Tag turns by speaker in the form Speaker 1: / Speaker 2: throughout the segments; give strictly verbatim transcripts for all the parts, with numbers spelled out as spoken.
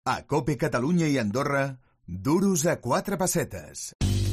Speaker 1: A COPE Catalunya i Andorra, duros a quatre pessetes.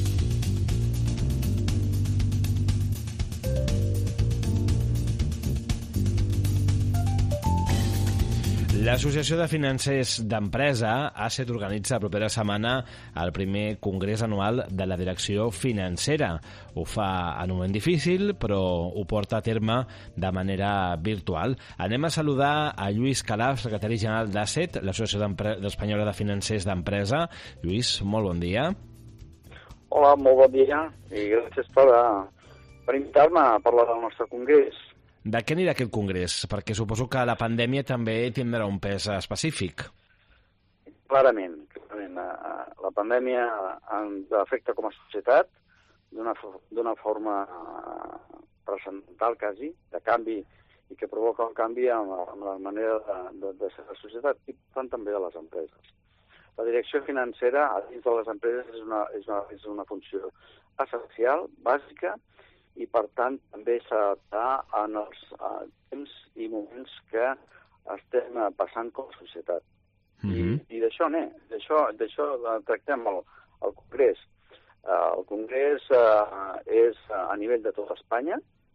Speaker 2: L'Associació de Financers d'Empresa, A S E T, organitza la propera setmana el primer congrés anual de la direcció financera. Ho fa en un moment difícil, però ho porta a terme de manera virtual. Anem a saludar a Lluís Calaf, secretari general d'A S E T, l'Associació Espanyola de Financers d'Empresa. Lluís, molt bon dia.
Speaker 3: Hola, molt bon dia i gràcies per, per invitar-me a parlar del nostre congrés.
Speaker 2: De què anirà aquest congrés? Perquè suposo que la pandèmia també tindrà un pes específic.
Speaker 3: Clarament, clarament. La pandèmia ens afecta com a societat d'una d'una forma transcendental, quasi, de canvi, i que provoca un canvi en la, en la manera de, de, de ser la societat i, per tant, també de les empreses. La direcció financera a dins de les empreses és una, és una, és una funció essencial, bàsica, i, per tant, també s'adapta en els uh, temps i moments que estem uh, passant com a societat. Mm-hmm. I, i d'això n'hi, d'això, d'això tractem el, el Congrés. Uh, el Congrés uh, és uh, a nivell de tota Espanya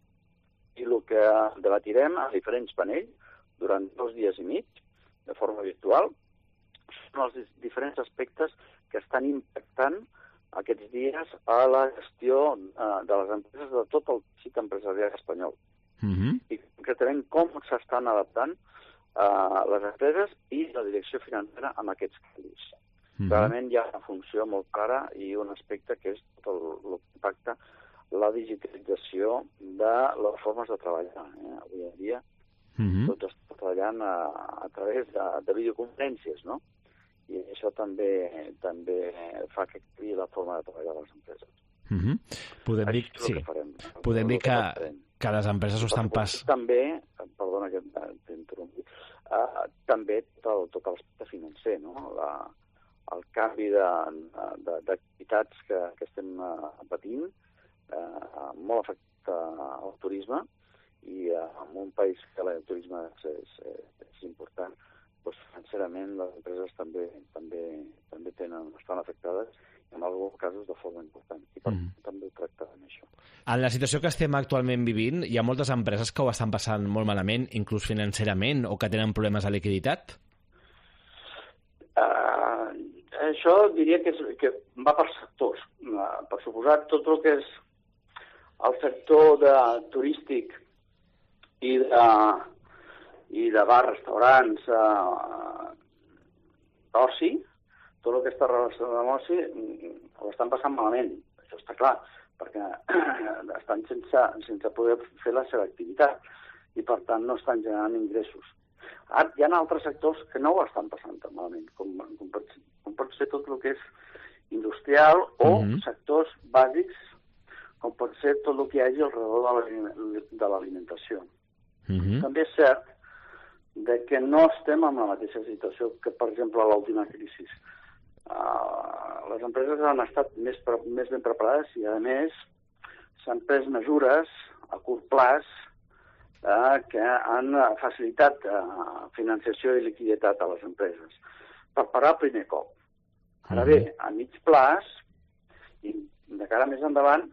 Speaker 3: i el que debatirem a diferents panells durant dos dies i mig, de forma virtual, són els diferents aspectes que estan impactant aquests dies a la gestió uh, de les empreses de tot el teixit empresarial espanyol. Mm-hmm. I concretament com s'estan adaptant uh, les empreses i la direcció financera amb aquests canvis. Mm-hmm. Clarament hi ha una funció molt clara i un aspecte que és tot el, el que impacta la digitalització de les formes de treballar. Eh? Avui en dia mm-hmm. tots estan treballant a, a través de, de videoconferències, no? I això també també fa que canviï la forma de treballar les empreses.
Speaker 2: Mm-hmm. Podem dir, sí.
Speaker 3: que farem.
Speaker 2: Podem dir que, que les empreses ho estan pas...
Speaker 3: També, perdona que t'interrompi, uh, també tot, tot l'aspecte financer, no? La, el canvi d'activitats que, que estem uh, patint, uh, molt afecta al turisme, i uh, en un país que el turisme és, és, és important, doncs, sincerament, les empreses també també també tenen, estan afectades, en alguns casos de forma important. I per mm. també ho tractarem, això.
Speaker 2: En la situació que estem actualment vivint, hi ha moltes empreses que ho estan passant molt malament, inclús financerament, o que tenen problemes de liquiditat?
Speaker 3: Uh, això diria que, és, que va per sectors. Uh, per suposat, tot el que és el sector de turístic i de i de bars, restaurants, eh, d'oci, tot el que està relacionat amb l'oci, ho estan passant malament. Això està clar, perquè estan sense, sense poder fer la seva activitat i, per tant, no estan generant ingressos. Ara, hi ha altres sectors que no ho estan passant tan malament, com, com, pot, com pot ser tot el que és industrial o mm-hmm. sectors bàsics, com pot ser tot el que hi hagi al redor de l'alimentació. Mm-hmm. També és cert de que no estem en la mateixa situació que, per exemple, a l'última crisi. Uh, les empreses han estat més, pre més ben preparades i, a més, s'han pres mesures a curt plaç uh, que han facilitat uh, financiació i liquiditat a les empreses per parar el primer cop. Ara bé, a mig plaç, i de cara més endavant,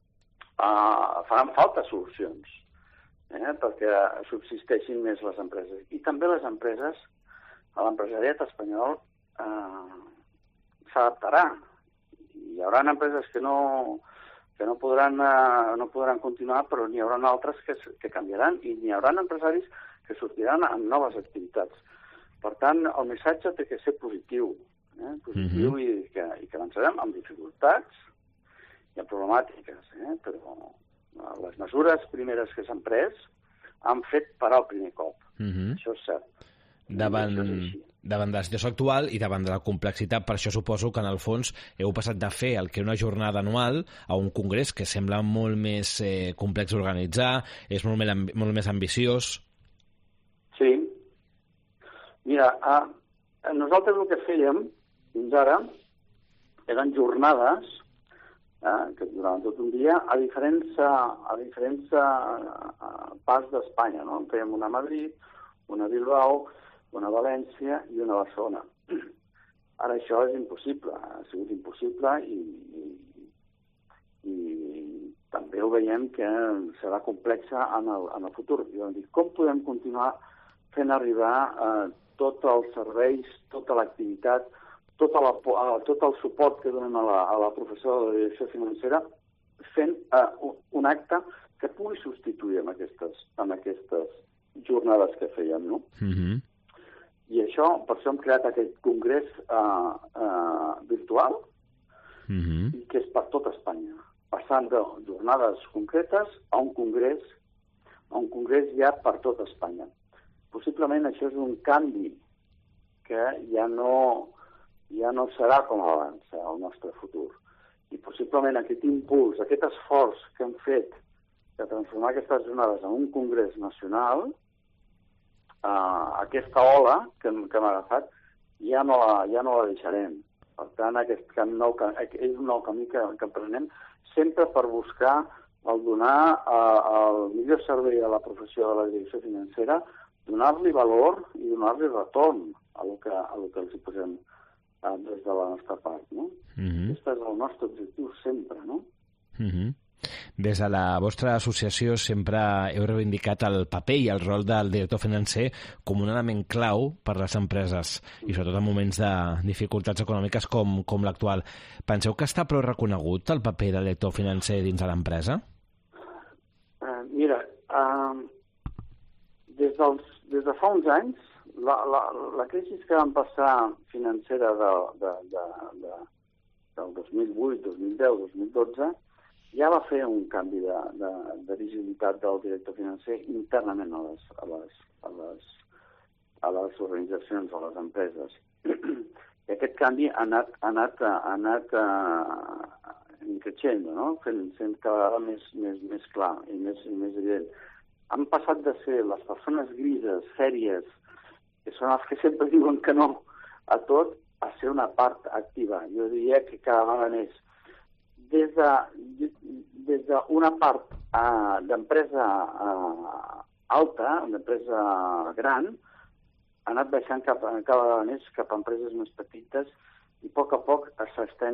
Speaker 3: uh, faran falta solucions. Eh, perquè subsisteixin més les empreses. I també les empreses, a l'empresariat espanyol, eh, s'adaptarà. Hi haurà empreses que no, que no, podran, eh, no podran continuar, però n'hi haurà altres que, que canviaran i n'hi haurà empresaris que sortiran amb noves activitats. Per tant, el missatge té que ser positiu, eh, positiu mm-hmm. i, que, i que avançarem amb dificultats i amb problemàtiques, eh, però les mesures primeres que s'han pres han fet parar el primer cop. Mm-hmm. Això és cert.
Speaker 2: Davant, davant de la situació actual i davant de la complexitat, per això suposo que en el fons heu passat de fer el que una jornada anual a un congrés que sembla molt més eh, complex d'organitzar, és molt més, molt més ambiciós.
Speaker 3: Sí. Mira, a, a nosaltres el que fèiem fins ara eren jornades Eh, que durant tot un dia, a diferents, a diferents a, parts d'Espanya, no? En fèiem una a Madrid, una a Bilbao, una a València i una a Barcelona. Ara això és impossible, ha sigut impossible i, i, i també ho veiem que serà complexa en el, en el futur. I vam dir, com podem continuar fent arribar eh, tots els serveis, tota l'activitat, tota la, uh, tot el suport que donem a la, a la professió de la direcció financera fent uh, un acte que pugui substituir amb aquestes, amb aquestes jornades que fèiem, no?
Speaker 2: Mm-hmm.
Speaker 3: I això, per això hem creat aquest congrés uh, uh, virtual,
Speaker 2: mm-hmm.
Speaker 3: i que és per tot Espanya, passant de jornades concretes a un congrés, a un congrés ja per tot Espanya. Possiblement això és un canvi que ja no, ja no serà com abans el nostre futur. I possiblement aquest impuls, aquest esforç que hem fet de transformar aquestes jornades en un congrés nacional, eh, aquesta ola que hem, que hem agafat, ja no, la, ja no la deixarem. Per tant, aquest camí nou, és un nou camí que, que emprenem sempre per buscar el donar eh, el millor servei a la professió de la direcció financera, donar-li valor i donar-li retorn a lo que, a lo que els hi posem eh, des de la nostra part, no?
Speaker 2: Mm-hmm.
Speaker 3: Aquest és el nostre objectiu sempre, no?
Speaker 2: Mm-hmm. Des de la vostra associació sempre heu reivindicat el paper i el rol del director financer com un element clau per les empreses i sobretot en moments de dificultats econòmiques com, com l'actual. Penseu que està prou reconegut el paper del director financer dins de l'empresa?
Speaker 3: Uh, mira, uh, des, dels, des de fa uns anys, la, la, la crisi que vam passar financera de, de, de, de, del dos mil vuit, dos mil deu, dos mil dotze, ja va fer un canvi de, de, de visibilitat del director financer internament a les, a les, a les, a les organitzacions, a les empreses. I aquest canvi ha anat, ha anat, ha anat uh, creixent, no? Fent, fent cada vegada més, més, més clar i més, i més evident. Han passat de ser les persones grises, sèries, que són els que sempre diuen que no a tot, a ser una part activa. Jo diria que cada vegada més. Des de, des d'una part uh, d'empresa uh, alta, d'empresa gran, ha anat baixant cap, cada vegada més cap a empreses més petites i a poc a poc s'està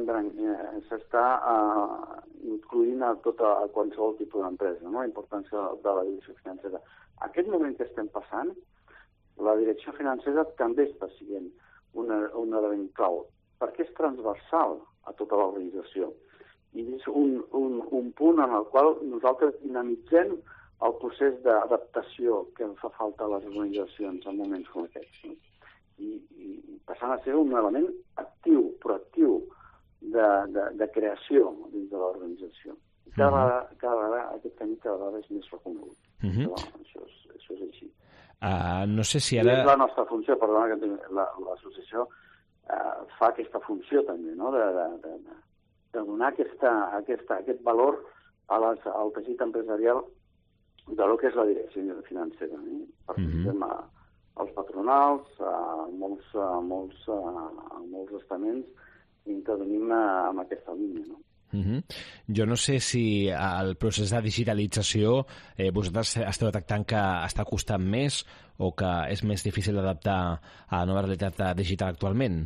Speaker 3: uh, incloent a, tota, a qualsevol tipus d'empresa, no? La importància de la direcció financera. Aquest moment que estem passant, la direcció financera també està sent un, un element clau, perquè és transversal a tota l'organització. I és un, un, un punt en el qual nosaltres dinamitzem el procés d'adaptació que ens fa falta a les organitzacions en moments com aquests. No? I, i passant a ser un element actiu, proactiu, de, de, de creació dins de l'organització. Cada vegada, cada vegada, aquest camí cada vegada és més reconegut.
Speaker 2: Uh-huh.
Speaker 3: Però això, és, això és així.
Speaker 2: Uh, no sé si ara...
Speaker 3: I és la nostra funció, perdona, que l'associació uh, fa aquesta funció també, no?, de, de, de, de donar aquesta, aquesta, aquest valor a les, al teixit empresarial de lo que és la direcció financera. Eh? Participem mm-hmm. a, als patronals, a molts, a molts, a molts estaments, i intervenim amb aquesta línia. No?
Speaker 2: Mm-hmm. Jo no sé si el procés de digitalització eh, vosaltres esteu detectant que està costant més o que és més difícil d'adaptar a la nova realitat digital actualment?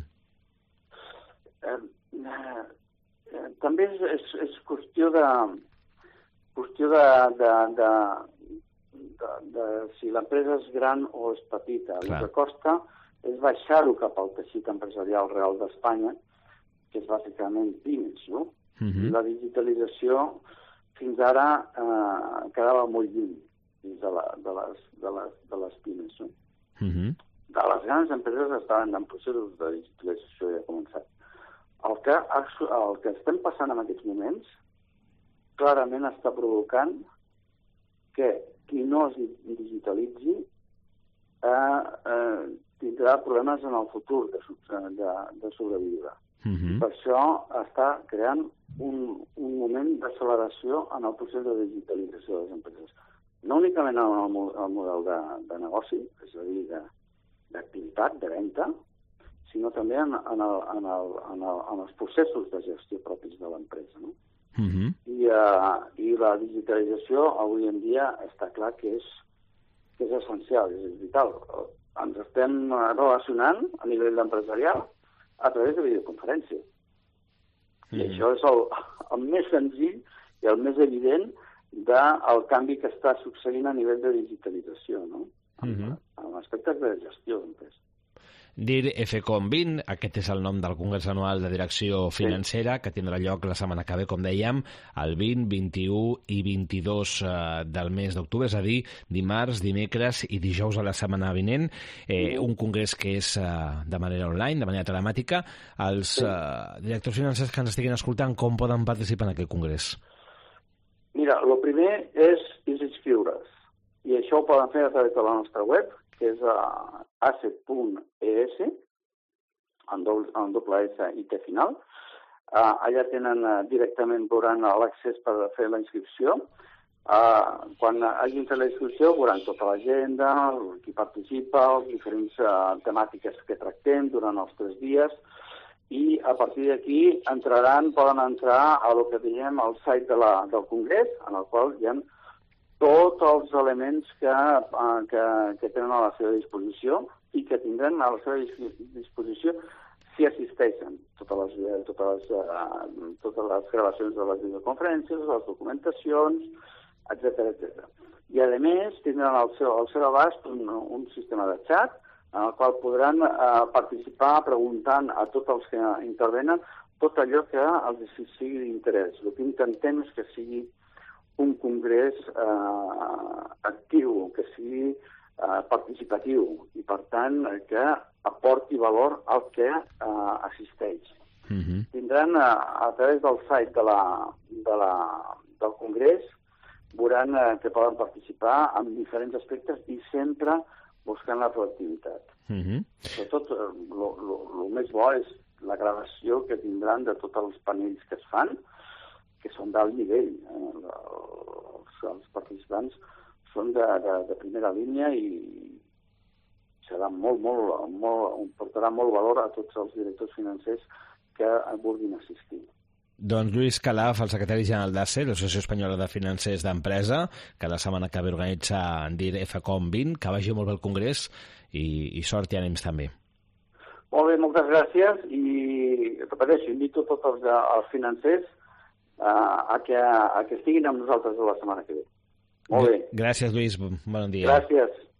Speaker 3: Eh, eh, també és, és, és qüestió de qüestió de, de, de, de, de si l'empresa és gran o és petita. Clar. El que costa és baixar-ho cap al teixit empresarial real d'Espanya, que és bàsicament pimes, no? Mm-hmm. La digitalització fins ara eh, quedava molt lluny de, la, de, les, de, les, de les pimes. No?
Speaker 2: Mm-hmm.
Speaker 3: De les grans empreses estaven en processos de digitalització ja començat. El que, el que estem passant en aquests moments clarament està provocant que qui no es digitalitzi eh, eh, tindrà problemes en el futur de, de, de sobreviure. Mm-hmm. Per això està creant un, un moment d'acceleració en el procés de digitalització de les empreses. No únicament en el, el model de, de negoci, és a dir, d'activitat, de, de venda, sinó també en, en, el, en, el, en, el, en els processos de gestió propis de l'empresa. No?
Speaker 2: Mm-hmm.
Speaker 3: I, uh, I la digitalització avui en dia està clar que és, que és essencial, és vital. ens estem relacionant a nivell empresarial a través de videoconferència. I mm. això és el, el més senzill i el més evident del canvi que està succeint a nivell de digitalització, no? Mm-hmm. En aspectes de gestió d'empresa.
Speaker 2: D I R EFECOM vint, aquest és el nom del Congrés Anual de Direcció Financera, sí. que tindrà lloc la setmana que ve, com dèiem, el vint, vint-i-u i vint-i-dos eh, del mes d'octubre, és a dir, dimarts, dimecres i dijous a la setmana vinent. Eh, un congrés que és eh, de manera online, de manera telemàtica. Els sí. eh, directors financers que ens estiguin escoltant, com poden participar en aquest congrés?
Speaker 3: Mira, el primer és inscriure's, i això ho poden fer a través de la nostra web, que és a asset punt e essa, en doble, en doble S i T final. Uh, allà tenen uh, directament veuran l'accés per fer la inscripció. Uh, quan hagin fet la inscripció veuran tota l'agenda, qui participa, les diferents uh, temàtiques que tractem durant els tres dies, i a partir d'aquí entraran, poden entrar a lo que diem al site de la, del Congrés, en el qual hi ha tots els elements que, que, que tenen a la seva disposició i que tindran a la seva disposició si assisteixen. Totes les, totes les, totes les gravacions de les videoconferències, les documentacions, etcètera, etcètera. I, a més, tindran al seu, al seu abast un, un sistema de xat en el qual podran eh, participar preguntant a tots els que intervenen tot allò que els sigui d'interès. El que intentem és que sigui un congrés eh, actiu, que sigui eh, participatiu i, per tant, que aporti valor al que eh, assisteix. Mm-hmm. Tindran, eh, a través del site de la, de la, del congrés, veuran eh, que poden participar en diferents aspectes i sempre buscant la proactivitat. Mm-hmm. Sobretot, el més bo és la gravació que tindran de tots els panells que es fan, que són d'alt nivell. Eh? Els, els participants són de, de, de primera línia i serà molt, molt, molt, portarà molt valor a tots els directors financers que vulguin assistir.
Speaker 2: Doncs Lluís Calaf, el secretari general d'A C E, l'Associació Espanyola de Financers d'Empresa, que la setmana que ve organitza en D I R EFECOM vint, que vagi molt bé el congrés i, i sort i ànims també.
Speaker 3: Molt bé, moltes gràcies i, repeteixo, invito tots els, els financers a que, a que estiguin amb nosaltres la setmana que ve. Molt bé.
Speaker 2: Gràcies, Lluís. Bon dia.
Speaker 3: Gràcies.